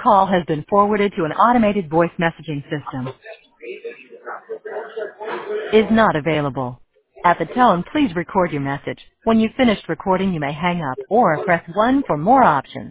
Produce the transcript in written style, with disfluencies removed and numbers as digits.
call has been forwarded to an automated voice messaging system. Is not available. At the tone, please record your message. When you've finished recording, you may hang up or press 1 for more options.